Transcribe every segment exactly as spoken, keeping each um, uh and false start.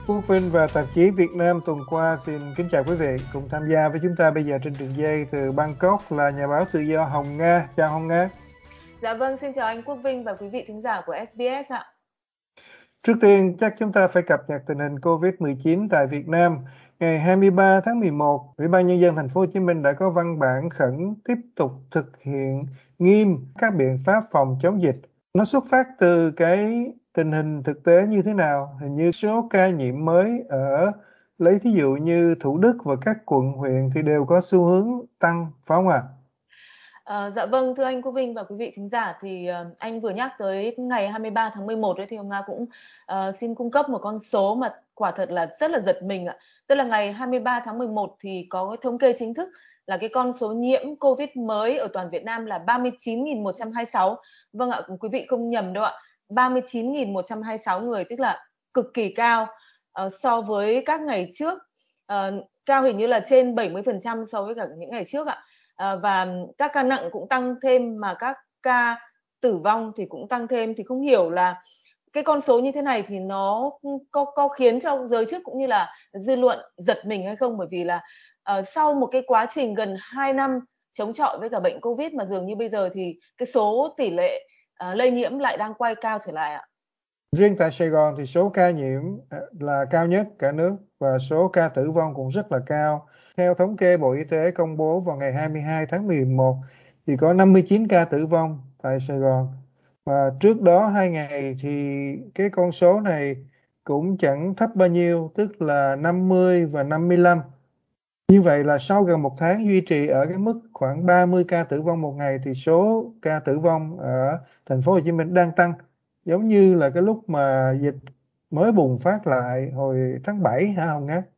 Quốc Vinh và tạp chí Việt Nam tuần qua xin kính chào quý vị. Cùng tham gia với chúng ta bây giờ trên đường dây từ Bangkok là nhà báo tự do Hồng Nga. Chào Hồng Nga. Dạ vâng, xin chào anh Quốc Vinh và quý vị thính giả của ét bê ét ạ. Trước tiên chắc chúng ta phải cập nhật tình hình covid mười chín tại Việt Nam. Ngày hai mươi ba tháng mười một, Ủy ban Nhân dân Thành phố Hồ Chí Minh đã có văn bản khẩn tiếp tục thực hiện nghiêm các biện pháp phòng chống dịch. Nó xuất phát từ cái tình hình thực tế như thế nào? Hình như số ca nhiễm mới ở, lấy thí dụ như Thủ Đức và các quận huyện thì đều có xu hướng tăng, phải không ạ? À, dạ vâng, thưa anh Quốc Vinh và quý vị thính giả, thì uh, anh vừa nhắc tới ngày hai mươi ba tháng mười một ấy, thì Hồng Nga cũng uh, xin cung cấp một con số mà quả thật là rất là giật mình ạ. Tức là ngày hai mươi ba tháng mười một thì có cái thống kê chính thức là cái con số nhiễm Covid mới ở toàn Việt Nam là ba mươi chín nghìn một trăm hai mươi sáu. Vâng ạ, quý vị không nhầm đâu ạ. ba mươi chín nghìn một trăm hai mươi sáu người, tức là cực kỳ cao uh, so với các ngày trước. Uh, cao hình như là trên bảy mươi phần trăm so với cả những ngày trước ạ. À, và các ca nặng cũng tăng thêm, mà các ca tử vong thì cũng tăng thêm. Thì không hiểu là cái con số như thế này thì nó có, có khiến cho giới chức cũng như là dư luận giật mình hay không, bởi vì là uh, sau một cái quá trình gần hai năm chống chọi với cả bệnh Covid mà dường như bây giờ thì cái số tỷ lệ uh, lây nhiễm lại đang quay cao trở lại ạ. Riêng tại Sài Gòn thì số ca nhiễm là cao nhất cả nước và số ca tử vong cũng rất là cao. Theo thống kê Bộ Y tế công bố vào ngày hai mươi hai tháng mười một thì có năm mươi chín ca tử vong tại Sài Gòn. Và trước đó hai ngày thì cái con số này cũng chẳng thấp bao nhiêu, tức là năm mươi và năm mươi lăm. Như vậy là sau gần một tháng duy trì ở cái mức khoảng ba mươi ca tử vong một ngày thì số ca tử vong ở thành phố Hồ Chí Minh đang tăng, giống như là cái lúc mà dịch mới bùng phát lại hồi tháng bảy hả Hồng Ngát?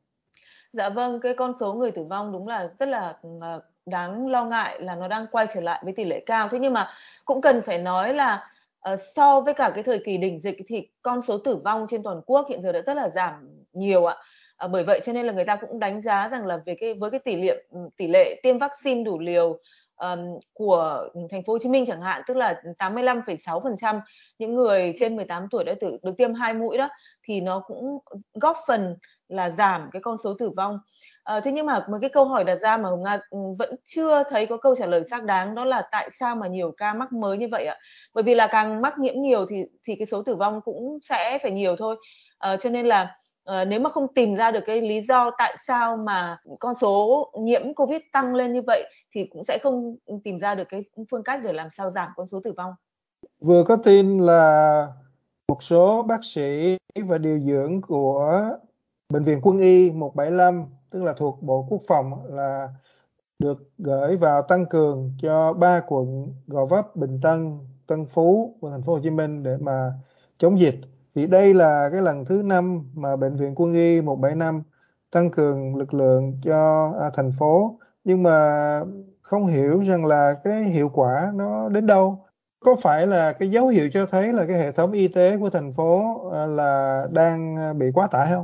Dạ vâng, cái con số người tử vong đúng là rất là ờ, đáng lo ngại, là nó đang quay trở lại với tỷ lệ cao. Thế nhưng mà cũng cần phải nói là ờ, so với cả cái thời kỳ đỉnh dịch thì con số tử vong trên toàn quốc hiện giờ đã rất là giảm nhiều ạ. Ờ, bởi vậy cho nên là người ta cũng đánh giá rằng là về cái với cái tỷ lệ tỷ lệ tiêm vaccine đủ liều ờm, của thành phố Hồ Chí Minh chẳng hạn, tức là tám mươi lăm phẩy sáu phần trăm những người trên mười tám tuổi đã tự, được tiêm hai mũi đó, thì nó cũng góp phần là giảm cái con số tử vong. À, thế nhưng mà một cái câu hỏi đặt ra mà Hồng Nga vẫn chưa thấy có câu trả lời xác đáng, đó là tại sao mà nhiều ca mắc mới như vậy ạ? Bởi vì là càng mắc nhiễm nhiều thì thì cái số tử vong cũng sẽ phải nhiều thôi. À, cho nên là à, nếu mà không tìm ra được cái lý do tại sao mà con số nhiễm Covid tăng lên như vậy thì cũng sẽ không tìm ra được cái phương cách để làm sao giảm con số tử vong. Vừa có tin là một số bác sĩ và điều dưỡng của Bệnh viện Quân y một bảy năm, tức là thuộc Bộ Quốc phòng, là được gửi vào tăng cường cho ba quận Gò Vấp, Bình Tân, Tân Phú của thành phố Hồ Chí Minh để mà chống dịch. Thì đây là cái lần thứ năm mà Bệnh viện Quân y một bảy năm tăng cường lực lượng cho à, thành phố, nhưng mà không hiểu rằng là cái hiệu quả nó đến đâu. Có phải là cái dấu hiệu cho thấy là cái hệ thống y tế của thành phố à, là đang bị quá tải không?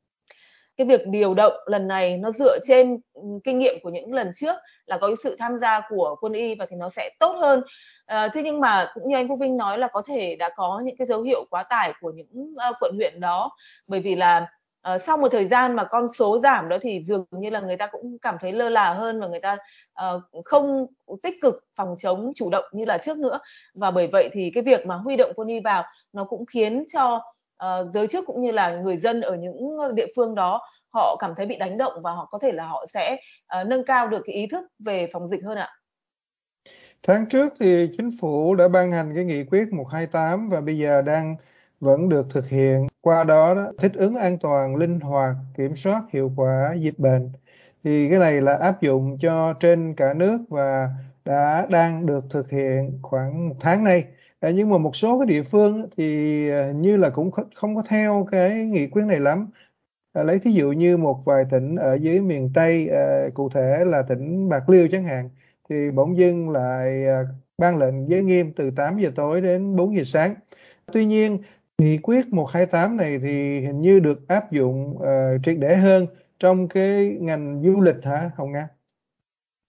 Cái việc điều động lần này nó dựa trên kinh nghiệm của những lần trước, là có cái sự tham gia của quân y và thì nó sẽ tốt hơn. À, thế nhưng mà cũng như anh Quốc Vinh nói là có thể đã có những cái dấu hiệu quá tải của những uh, quận huyện đó, bởi vì là uh, sau một thời gian mà con số giảm đó thì dường như là người ta cũng cảm thấy lơ là hơn, và người ta uh, không tích cực phòng chống chủ động như là trước nữa. Và bởi vậy thì cái việc mà huy động quân y vào nó cũng khiến cho uh, giới chức cũng như là người dân ở những địa phương đó họ cảm thấy bị đánh động, và họ có thể là họ sẽ uh, nâng cao được cái ý thức về phòng dịch hơn ạ. Tháng trước thì chính phủ đã ban hành cái nghị quyết một hai tám và bây giờ đang vẫn được thực hiện. Qua đó, đó thích ứng an toàn, linh hoạt, kiểm soát hiệu quả dịch bệnh. Thì cái này là áp dụng cho trên cả nước và đã đang được thực hiện khoảng một tháng nay. À, nhưng mà một số cái địa phương thì à, như là cũng không có theo cái nghị quyết này lắm. À, lấy thí dụ như một vài tỉnh ở dưới miền Tây, à, cụ thể là tỉnh Bạc Liêu chẳng hạn, thì bỗng dưng lại à, ban lệnh giới nghiêm từ tám giờ tối đến bốn giờ sáng. Tuy nhiên, nghị quyết một hai tám này thì hình như được áp dụng uh, triệt để hơn trong cái ngành du lịch hả Hồng Nga?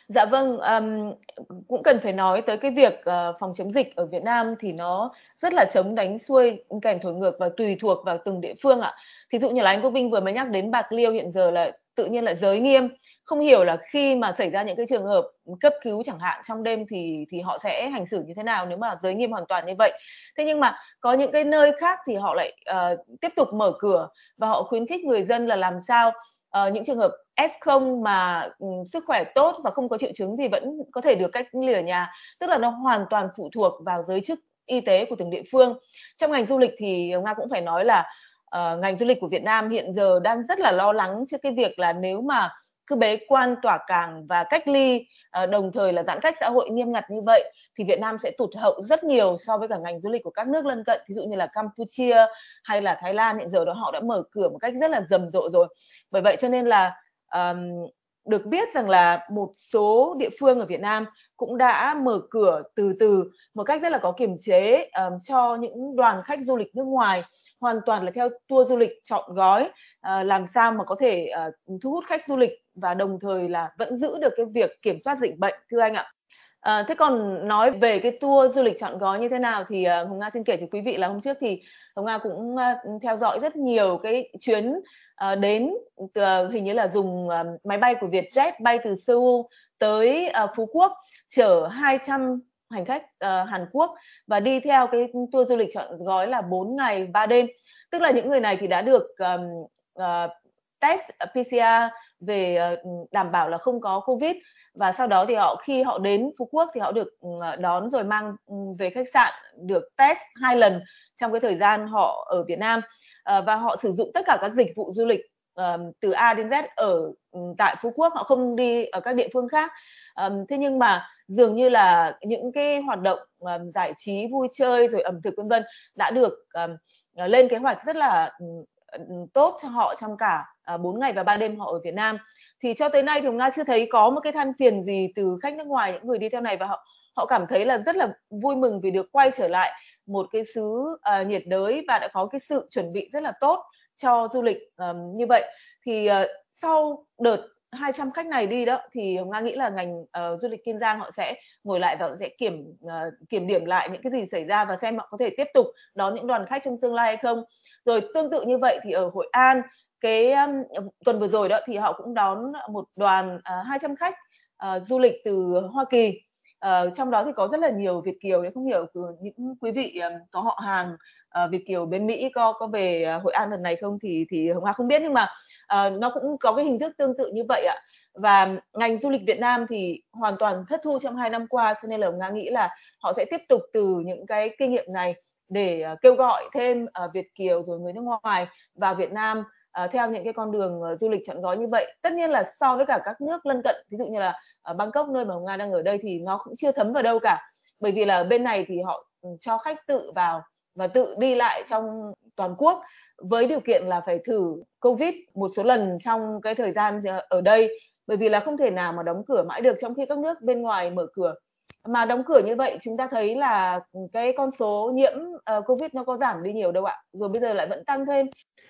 Dạ vâng, ờm, cũng cần phải nói tới cái việc, ờ, phòng chống dịch ở Việt Nam thì nó rất là chống đánh xuôi, kèn thổi ngược và tùy thuộc vào từng địa phương ạ. Thí dụ như là anh Quốc Vinh vừa mới nhắc đến Bạc Liêu hiện giờ là tự nhiên lại giới nghiêm, không hiểu là khi mà xảy ra những cái trường hợp cấp cứu chẳng hạn trong đêm thì thì họ sẽ hành xử như thế nào nếu mà giới nghiêm hoàn toàn như vậy. Thế nhưng mà có những cái nơi khác thì họ lại, ờ, tiếp tục mở cửa và họ khuyến khích người dân là làm sao, ờ, những trường hợp ép không mà, ừm, sức khỏe tốt và không có triệu chứng thì vẫn có thể được cách ly ở nhà, tức là nó hoàn toàn phụ thuộc vào giới chức y tế của từng địa phương. Trong ngành du lịch thì Nga cũng phải nói là, ờ, ngành du lịch của Việt Nam hiện giờ đang rất là lo lắng trước cái việc là nếu mà cứ bế quan tỏa cảng và cách ly, ờ, đồng thời là giãn cách xã hội nghiêm ngặt như vậy thì Việt Nam sẽ tụt hậu rất nhiều so với cả ngành du lịch của các nước lân cận, ví dụ như là Campuchia hay là Thái Lan. Hiện giờ đó họ đã mở cửa một cách rất là rầm rộ rồi. Bởi vậy cho nên là um, được biết rằng là một số địa phương ở Việt Nam cũng đã mở cửa từ từ một cách rất là có kiềm chế um, cho những đoàn khách du lịch nước ngoài hoàn toàn là theo tour du lịch chọn gói, uh, làm sao mà có thể uh, thu hút khách du lịch và đồng thời là vẫn giữ được cái việc kiểm soát dịch bệnh, thưa anh ạ. À, thế còn nói về cái tour du lịch chọn gói như thế nào thì uh, Hồng Nga xin kể cho quý vị là hôm trước thì Hồng Nga cũng uh, theo dõi rất nhiều cái chuyến uh, đến từ, hình như là dùng uh, máy bay của Vietjet bay từ Seoul tới uh, Phú Quốc chở hai trăm hành khách uh, Hàn Quốc và đi theo cái tour du lịch chọn gói là bốn ngày ba đêm. Tức là những người này thì đã được um, uh, test pê xê rờ về uh, đảm bảo là không có Covid, và sau đó thì họ khi họ đến Phú Quốc thì họ được đón rồi mang về khách sạn, được test hai lần trong cái thời gian họ ở Việt Nam, và họ sử dụng tất cả các dịch vụ du lịch từ A đến Z ở tại Phú Quốc, họ không đi ở các địa phương khác. Thế nhưng mà dường như là những cái hoạt động giải trí vui chơi rồi ẩm thực vân vân đã được lên kế hoạch rất là tốt cho họ trong cả bốn ngày và ba đêm họ ở Việt Nam. Thì cho tới nay thì Nga chưa thấy có một cái than phiền gì từ khách nước ngoài, những người đi theo này, và họ họ cảm thấy là rất là vui mừng vì được quay trở lại một cái xứ uh, nhiệt đới và đã có cái sự chuẩn bị rất là tốt cho du lịch um, như vậy. Thì uh, sau đợt hai trăm khách này đi đó thì Nga nghĩ là ngành uh, du lịch Kiên Giang họ sẽ ngồi lại và họ sẽ kiểm uh, kiểm điểm lại những cái gì xảy ra và xem họ có thể tiếp tục đón những đoàn khách trong tương lai hay không. Rồi tương tự như vậy thì ở Hội An, cái um, tuần vừa rồi đó thì họ cũng đón một đoàn uh, hai trăm khách uh, du lịch từ Hoa Kỳ, uh, trong đó thì có rất là nhiều Việt kiều. Nếu không hiểu những quý vị um, có họ hàng uh, Việt kiều bên Mỹ có có về uh, Hội An lần này không thì thì Hồng Hoa không biết, nhưng mà uh, nó cũng có cái hình thức tương tự như vậy ạ. Và ngành du lịch Việt Nam thì hoàn toàn thất thu trong hai năm qua, cho nên là Hồng Nga nghĩ là họ sẽ tiếp tục từ những cái kinh nghiệm này để uh, kêu gọi thêm uh, Việt kiều rồi người nước ngoài vào Việt Nam uh, theo những cái con đường uh, du lịch chọn gói như vậy. Tất nhiên là so với cả các nước lân cận, ví dụ như là ở Bangkok nơi mà Hồng Nga đang ở đây thì nó cũng chưa thấm vào đâu cả, bởi vì là ở bên này thì họ cho khách tự vào và tự đi lại trong toàn quốc với điều kiện là phải thử Covid một số lần trong cái thời gian ở đây, bởi vì là không thể nào mà đóng cửa mãi được trong khi các nước bên ngoài mở cửa. Mà đóng cửa như vậy chúng ta thấy là cái con số nhiễm uh, Covid nó có giảm đi nhiều đâu ạ, rồi bây giờ lại vẫn tăng thêm.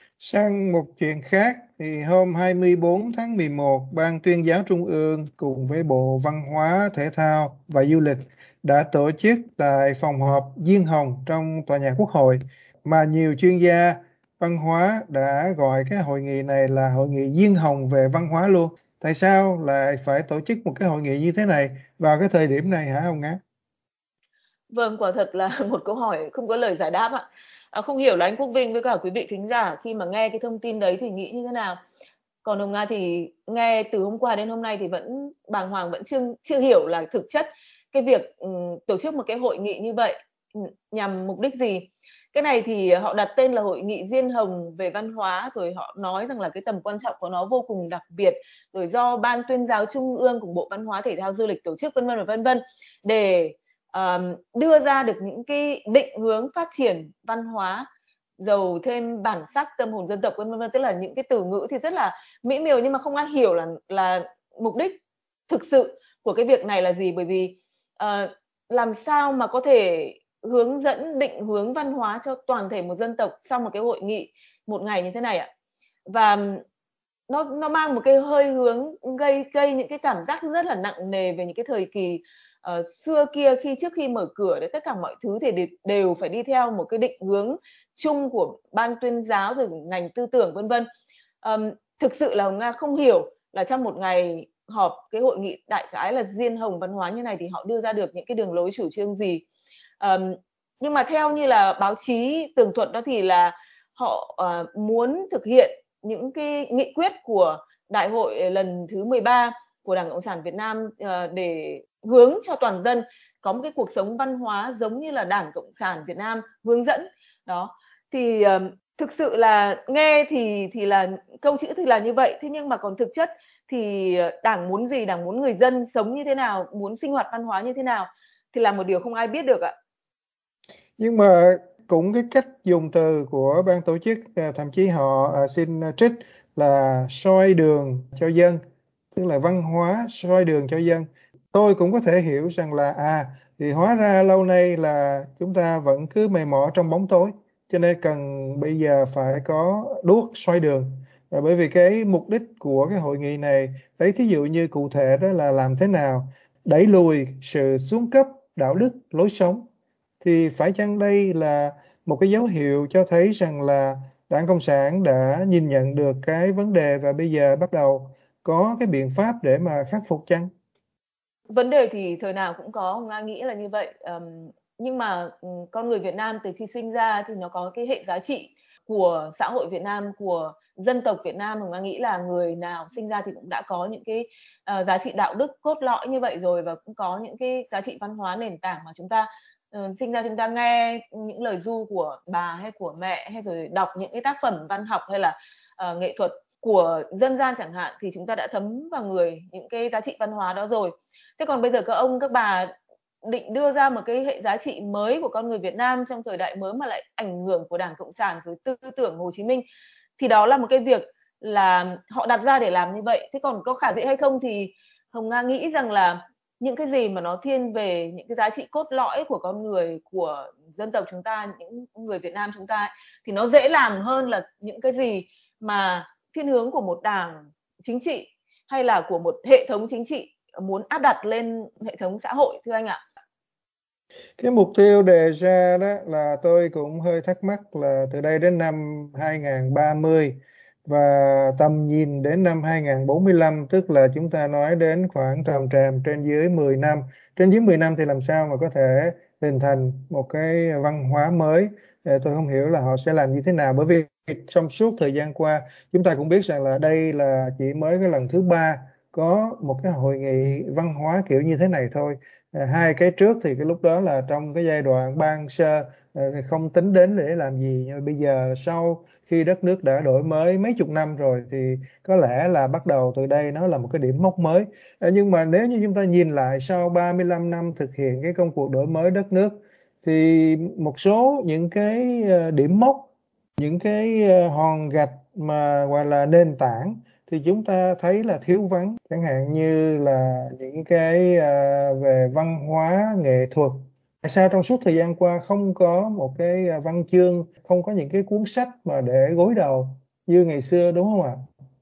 Sang một chuyện khác thì hôm hai mươi tư tháng mười một, Ban Tuyên giáo Trung ương cùng với Bộ Văn hóa, Thể thao và Du lịch đã tổ chức tại phòng họp Diên Hồng trong tòa nhà Quốc hội, mà nhiều chuyên gia văn hóa đã gọi cái hội nghị này là hội nghị Diên Hồng về văn hóa luôn. Tại sao lại phải tổ chức một cái hội nghị như thế này vào cái thời điểm này hả ông Ngá? Vâng, quả thật là một câu hỏi không có lời giải đáp ạ. À, không hiểu là anh Quốc Vinh với cả quý vị thính giả khi mà nghe cái thông tin đấy thì nghĩ như thế nào. Còn Hồng Nga thì nghe từ hôm qua đến hôm nay thì vẫn bàng hoàng, vẫn chưa chưa hiểu là thực chất cái việc um, tổ chức một cái hội nghị như vậy nhằm mục đích gì. Cái này thì họ đặt tên là hội nghị Diên Hồng về văn hóa, rồi họ nói rằng là cái tầm quan trọng của nó vô cùng đặc biệt, rồi do Ban Tuyên giáo Trung ương cùng Bộ Văn hóa Thể thao Du lịch tổ chức vân vân và vân vân để um, đưa ra được những cái định hướng phát triển văn hóa giàu thêm bản sắc tâm hồn dân tộc vân vân, tức là những cái từ ngữ thì rất là mỹ miều nhưng mà không ai hiểu là là mục đích thực sự của cái việc này là gì, bởi vì uh, làm sao mà có thể hướng dẫn định hướng văn hóa cho toàn thể một dân tộc sau một cái hội nghị một ngày như thế này ạ. Và nó nó mang một cái hơi hướng gây gây những cái cảm giác rất là nặng nề về những cái thời kỳ uh, xưa kia, khi trước khi mở cửa để tất cả mọi thứ thì đều, đều phải đi theo một cái định hướng chung của ban tuyên giáo rồi ngành tư tưởng vân vân. Um, thực sự là Hồng Nga không hiểu là trong một ngày họp cái hội nghị đại khái là diên hồng văn hóa như này thì họ đưa ra được những cái đường lối chủ trương gì. Um, nhưng mà theo như là báo chí tường thuật đó thì là họ uh, muốn thực hiện những cái nghị quyết của đại hội lần thứ mười ba của Đảng Cộng sản Việt Nam uh, để hướng cho toàn dân có một cái cuộc sống văn hóa giống như là Đảng Cộng sản Việt Nam hướng dẫn đó. Thì uh, thực sự là nghe thì thì là câu chữ thì là như vậy, thế nhưng mà còn thực chất thì Đảng muốn gì, Đảng muốn người dân sống như thế nào, muốn sinh hoạt văn hóa như thế nào thì là một điều không ai biết được ạ. Nhưng mà cũng cái cách dùng từ của ban tổ chức, thậm chí họ xin trích là soi đường cho dân, tức là văn hóa soi đường cho dân. Tôi cũng có thể hiểu rằng là à thì hóa ra lâu nay là chúng ta vẫn cứ mày mò trong bóng tối, cho nên cần bây giờ phải có đuốc soi đường. Và bởi vì cái mục đích của cái hội nghị này, lấy thí dụ như cụ thể đó là làm thế nào đẩy lùi sự xuống cấp đạo đức lối sống, thì phải chăng đây là một cái dấu hiệu cho thấy rằng là Đảng Cộng sản đã nhìn nhận được cái vấn đề và bây giờ bắt đầu có cái biện pháp để mà khắc phục chăng? Vấn đề thì thời nào cũng có, Hồng Nga nghĩ là như vậy. Um, nhưng mà um, con người Việt Nam từ khi sinh ra thì nó có cái hệ giá trị của xã hội Việt Nam, của dân tộc Việt Nam. Hồng Nga nghĩ là người nào sinh ra thì cũng đã có những cái uh, giá trị đạo đức cốt lõi như vậy rồi, và cũng có những cái giá trị văn hóa nền tảng mà chúng ta uh, sinh ra chúng ta nghe những lời ru của bà hay của mẹ, hay rồi đọc những cái tác phẩm văn học hay là uh, nghệ thuật của dân gian chẳng hạn, thì chúng ta đã thấm vào người những cái giá trị văn hóa đó rồi. Thế còn bây giờ các ông các bà định đưa ra một cái hệ giá trị mới của con người Việt Nam trong thời đại mới mà lại ảnh hưởng của Đảng Cộng sản rồi tư tưởng Hồ Chí Minh, thì đó là một cái việc là họ đặt ra để làm như vậy. Thế còn có khả dĩ hay không thì Hồng Nga nghĩ rằng là những cái gì mà nó thiên về những cái giá trị cốt lõi của con người, của dân tộc chúng ta, những người Việt Nam chúng ta ấy, thì nó dễ làm hơn là những cái gì mà thiên hướng của một đảng chính trị hay là của một hệ thống chính trị muốn áp đặt lên hệ thống xã hội, thưa anh ạ. Cái mục tiêu đề ra đó là tôi cũng hơi thắc mắc là từ đây đến năm hai nghìn ba mươi và tầm nhìn đến năm hai nghìn bốn mươi lăm, tức là chúng ta nói đến khoảng trầm tràm trên dưới mười năm. Trên dưới mười năm thì làm sao mà có thể hình thành một cái văn hóa mới? Tôi không hiểu là họ sẽ làm như thế nào, bởi vì trong suốt thời gian qua chúng ta cũng biết rằng là đây là chỉ mới cái lần thứ ba có một cái hội nghị văn hóa kiểu như thế này thôi. À, hai cái trước thì cái lúc đó là trong cái giai đoạn ban sơ, không tính đến để làm gì, nhưng mà bây giờ sau khi đất nước đã đổi mới mấy chục năm rồi thì có lẽ là bắt đầu từ đây nó là một cái điểm mốc mới. À, nhưng mà nếu như chúng ta nhìn lại sau ba mươi lăm năm thực hiện cái công cuộc đổi mới đất nước thì một số những cái điểm mốc, những cái hòn gạch mà gọi là nền tảng thì chúng ta thấy là thiếu vắng, chẳng hạn như là những cái uh, về văn hóa nghệ thuật. Tại sao trong suốt thời gian qua không có một cái văn chương, không có những cái cuốn sách mà để gối đầu như ngày xưa, đúng không ạ?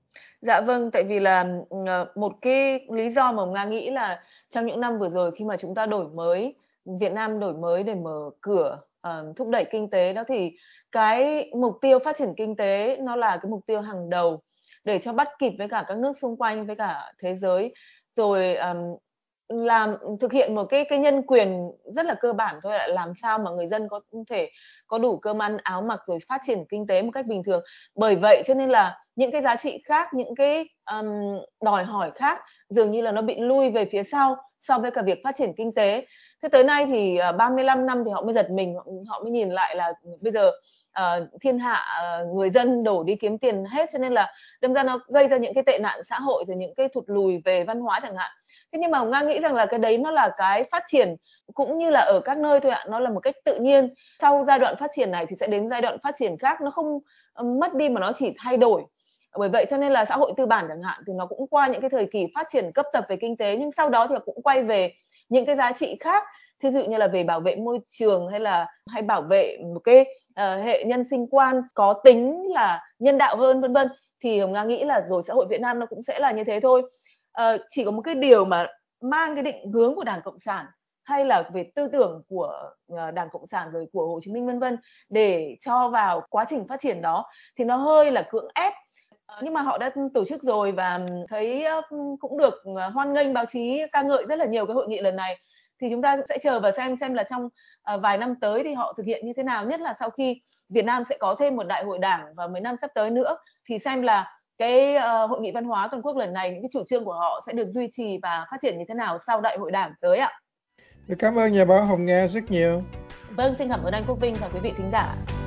Dạ vâng, tại vì là một cái lý do mà Nga nghĩ là trong những năm vừa rồi khi mà chúng ta đổi mới, Việt Nam đổi mới để mở cửa, uh, thúc đẩy kinh tế đó, thì cái mục tiêu phát triển kinh tế nó là cái mục tiêu hàng đầu để cho bắt kịp với cả các nước xung quanh, với cả thế giới, rồi um, làm thực hiện một cái cái nhân quyền rất là cơ bản thôi, là làm sao mà người dân có thể có đủ cơm ăn áo mặc rồi phát triển kinh tế một cách bình thường. Bởi vậy cho nên là những cái giá trị khác, những cái um, đòi hỏi khác dường như là nó bị lui về phía sau so với cả việc phát triển kinh tế. Thế tới nay thì uh, ba mươi lăm năm thì họ mới giật mình, họ, họ mới nhìn lại là bây giờ uh, thiên hạ uh, người dân đổ đi kiếm tiền hết, cho nên là đâm ra nó gây ra những cái tệ nạn xã hội, rồi những cái thụt lùi về văn hóa chẳng hạn. Thế nhưng mà Nga nghĩ rằng là cái đấy nó là cái phát triển cũng như là ở các nơi thôi ạ, nó là một cách tự nhiên. Sau giai đoạn phát triển này thì sẽ đến giai đoạn phát triển khác, nó không mất đi mà nó chỉ thay đổi. Bởi vậy cho nên là xã hội tư bản chẳng hạn thì nó cũng qua những cái thời kỳ phát triển cấp tập về kinh tế, nhưng sau đó thì cũng quay về những cái giá trị khác, thí dụ như là về bảo vệ môi trường, hay là hay bảo vệ một cái uh, hệ nhân sinh quan có tính là nhân đạo hơn, vân vân. thì Hồng Nga nghĩ là rồi xã hội Việt Nam nó cũng sẽ là như thế thôi. Ờ, chỉ có một cái điều mà mang cái định hướng của Đảng Cộng sản hay là về tư tưởng của ờ, Đảng Cộng sản rồi của Hồ Chí Minh vân vân để cho vào quá trình phát triển đó thì nó hơi là cưỡng ép. Ờ, nhưng mà họ đã tổ chức rồi và thấy ờ, cũng được ờ, hoan nghênh, báo chí ca ngợi rất là nhiều cái hội nghị lần này, thì chúng ta cũng sẽ chờ và xem xem là trong uh, vài năm tới thì họ thực hiện như thế nào, nhất là sau khi Việt Nam sẽ có thêm một đại hội đảng vào mấy năm sắp tới nữa, thì xem là cái uh, hội nghị văn hóa toàn quốc lần này những cái chủ trương của họ sẽ được duy trì và phát triển như thế nào sau đại hội đảng tới ạ. Cảm ơn nhà báo Hồng Nga rất nhiều. Vâng, xin cảm ơn anh Quốc Vinh và quý vị thính giả.